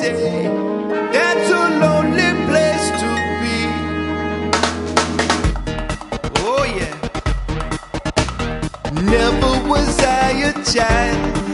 say that's a lonely place to be. Oh yeah. Never was I a child